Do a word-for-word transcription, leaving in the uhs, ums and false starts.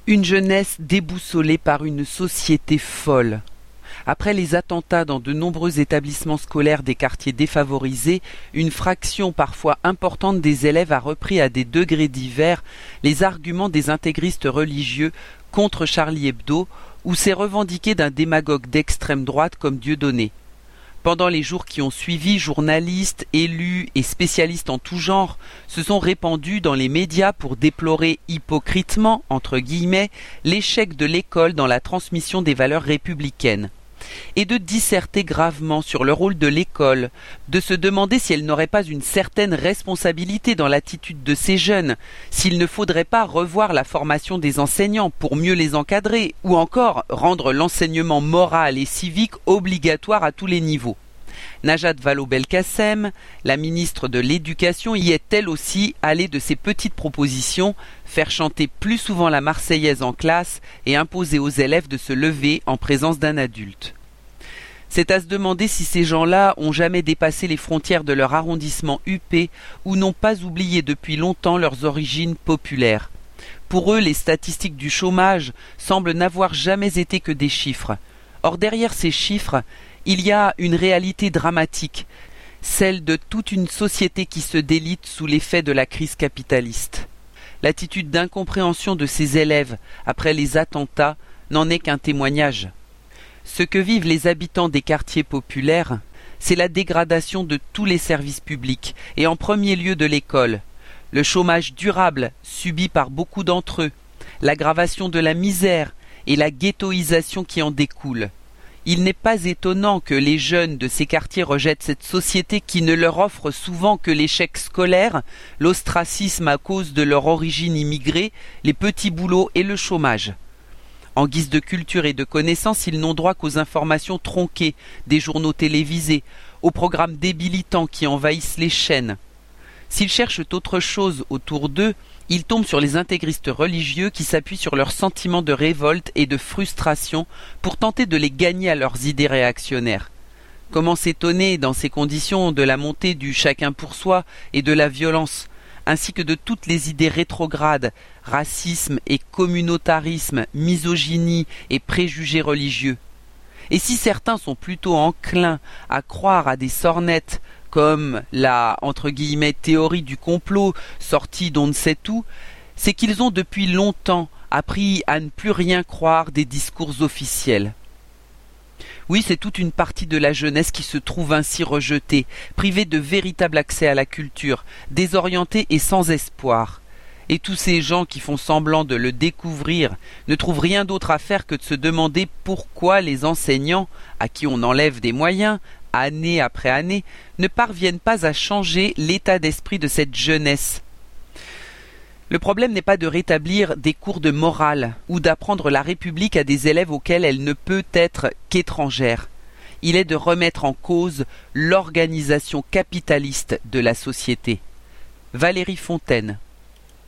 Une jeunesse déboussolée par une société folle. Après les attentats dans de nombreux établissements scolaires des quartiers défavorisés, une fraction parfois importante des élèves a repris à des degrés divers les arguments des intégristes religieux contre Charlie Hebdo ou s'est revendiqué d'un démagogue d'extrême droite comme Dieudonné. Pendant les jours qui ont suivi, journalistes, élus et spécialistes en tout genre se sont répandus dans les médias pour déplorer hypocritement, entre guillemets, l'échec de l'école dans la transmission des valeurs républicaines, et de disserter gravement sur le rôle de l'école, de se demander si elle n'aurait pas une certaine responsabilité dans l'attitude de ces jeunes, s'il ne faudrait pas revoir la formation des enseignants pour mieux les encadrer, ou encore rendre l'enseignement moral et civique obligatoire à tous les niveaux. Najat Vallaud-Belkacem, la ministre de l'Éducation, y est elle aussi allée de ses petites propositions, faire chanter plus souvent la Marseillaise en classe et imposer aux élèves de se lever en présence d'un adulte. C'est à se demander si ces gens-là ont jamais dépassé les frontières de leur arrondissement huppé ou n'ont pas oublié depuis longtemps leurs origines populaires. Pour eux, les statistiques du chômage semblent n'avoir jamais été que des chiffres. Or, derrière ces chiffres, il y a une réalité dramatique, celle de toute une société qui se délite sous l'effet de la crise capitaliste. L'attitude d'incompréhension de ces élèves après les attentats n'en est qu'un témoignage. Ce que vivent les habitants des quartiers populaires, c'est la dégradation de tous les services publics, et en premier lieu de l'école, le chômage durable subi par beaucoup d'entre eux, l'aggravation de la misère et la ghettoisation qui en découle. Il n'est pas étonnant que les jeunes de ces quartiers rejettent cette société qui ne leur offre souvent que l'échec scolaire, l'ostracisme à cause de leur origine immigrée, les petits boulots et le chômage. En guise de culture et de connaissances, ils n'ont droit qu'aux informations tronquées des journaux télévisés, aux programmes débilitants qui envahissent les chaînes. S'ils cherchent autre chose autour d'eux, ils tombent sur les intégristes religieux qui s'appuient sur leurs sentiments de révolte et de frustration pour tenter de les gagner à leurs idées réactionnaires. Comment s'étonner dans ces conditions de la montée du chacun pour soi et de la violence, ainsi que de toutes les idées rétrogrades, racisme et communautarisme, misogynie et préjugés religieux. Et si certains sont plutôt enclins à croire à des sornettes comme la entre guillemets théorie du complot sortie d'on ne sait où, c'est qu'ils ont depuis longtemps appris à ne plus rien croire des discours officiels. Oui, c'est toute une partie de la jeunesse qui se trouve ainsi rejetée, privée de véritable accès à la culture, désorientée et sans espoir. Et tous ces gens qui font semblant de le découvrir ne trouvent rien d'autre à faire que de se demander pourquoi les enseignants, à qui on enlève des moyens, année après année, ne parviennent pas à changer l'état d'esprit de cette jeunesse. Le problème n'est pas de rétablir des cours de morale ou d'apprendre la République à des élèves auxquels elle ne peut être qu'étrangère. Il est de remettre en cause l'organisation capitaliste de la société. Valérie Fontaine.